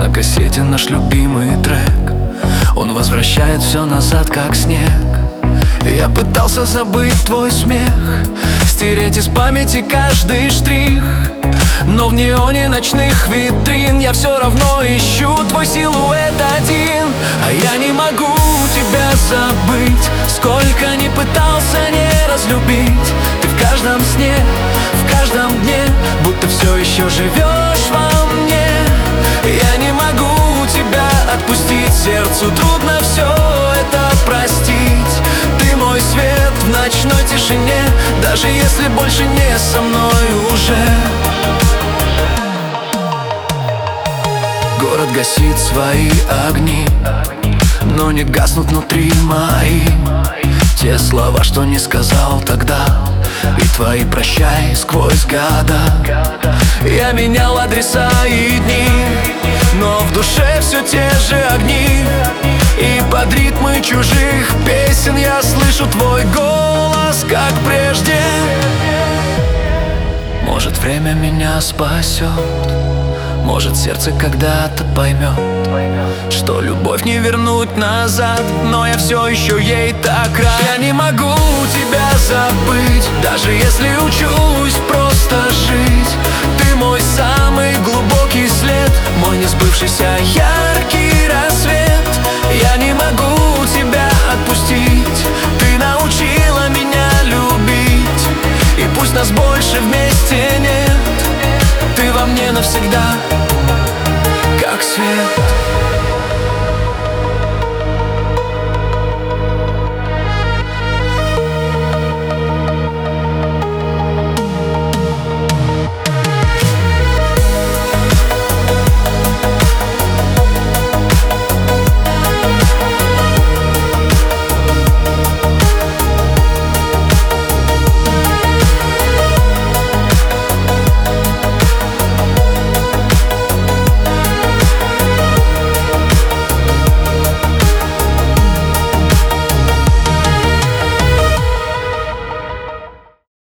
На кассете наш любимый трек, он возвращает все назад, как снег. Я пытался забыть твой смех, стереть из памяти каждый штрих, но в неоне ночных витрин я все равно ищу твой силуэт один. А я не могу тебя забыть, сколько ни пытался не разлюбить. Ты в каждом сне, в каждом дне, будто все еще живешь во мне. Я не могу тебя отпустить, сердцу трудно все это простить. Ты мой свет в ночной тишине, даже если больше не со мной уже. Город гасит свои огни, но не гаснут внутри мои те слова, что не сказал тогда, и твои прощай сквозь года. Я менял адреса и дни, но в душе все те же огни. И под ритмы чужих песен я слышу твой голос, как прежде. Может, время меня спасет, может, сердце когда-то поймет, что любовь не вернуть назад, но я все еще ей так рад. Я не могу тебя забыть, даже если учусь просто жить. Ты мой самый глубокий след, мой несбывшийся яркий рассвет. Я не могу тебя отпустить, ты научила меня любить. И пусть нас больше вместе нет, ты во мне навсегда, как свет.